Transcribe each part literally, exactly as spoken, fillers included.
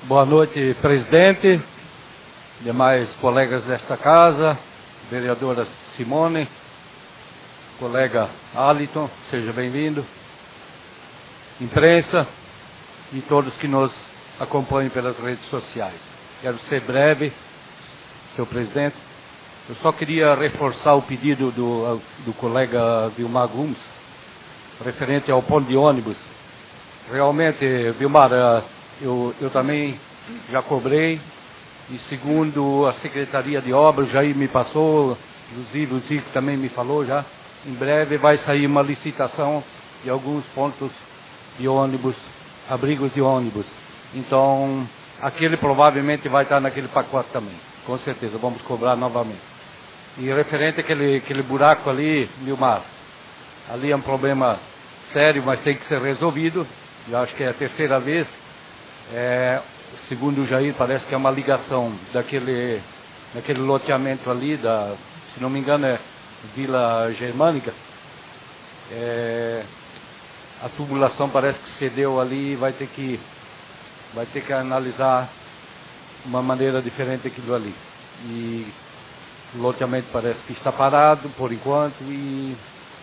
Boa noite, presidente, demais colegas desta casa, vereadora Simone, colega Aliton, seja bem-vindo, imprensa e todos que nos acompanham pelas redes sociais. Quero ser breve, senhor presidente. Eu só queria reforçar o pedido do, do colega Vilmar Gomes, referente ao ponto de ônibus. Realmente, Vilmar, eu, eu também já cobrei, e segundo a Secretaria de Obras, já me passou, inclusive o Zico também me falou já, em breve vai sair uma licitação de alguns pontos de ônibus, abrigos de ônibus. Então, aquele provavelmente vai estar naquele pacote também, com certeza, vamos cobrar novamente. E referente àquele, àquele buraco ali, Vilmar, ali é um problema sério, mas tem que ser resolvido. Eu acho que é a terceira vez. É, segundo o Jair, parece que é uma ligação daquele, daquele loteamento ali, da, se não me engano é Vila Germânica. É, a tubulação parece que cedeu ali e vai ter que, vai ter que analisar uma maneira diferente aquilo ali. E o loteamento parece que está parado por enquanto, e...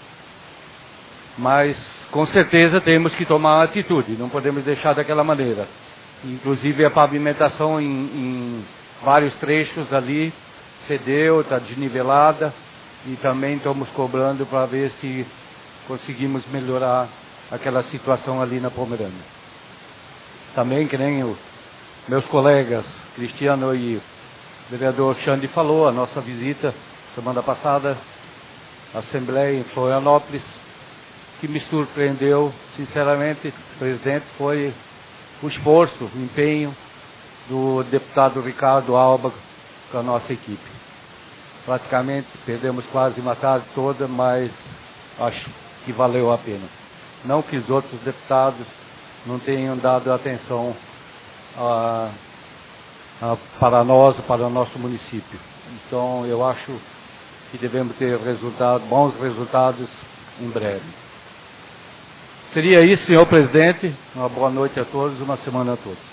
mas com certeza temos que tomar uma atitude, não podemos deixar daquela maneira. Inclusive a pavimentação em, em vários trechos ali cedeu, está desnivelada, e também estamos cobrando para ver se conseguimos melhorar aquela situação ali na Pomerânia. Também, que nem os meus colegas Cristiano e o vereador Xande falou, a nossa visita semana passada à Assembleia em Florianópolis, que me surpreendeu, sinceramente, presidente, foi o esforço, o empenho do deputado Ricardo Alba com a nossa equipe. Praticamente perdemos quase uma tarde toda, mas acho que valeu a pena. Não que os outros deputados não tenham dado atenção a, a, para nós, para o nosso município. Então eu acho que devemos ter resultado, bons resultados em breve. Seria isso, senhor presidente. Uma boa noite a todos, uma semana a todos.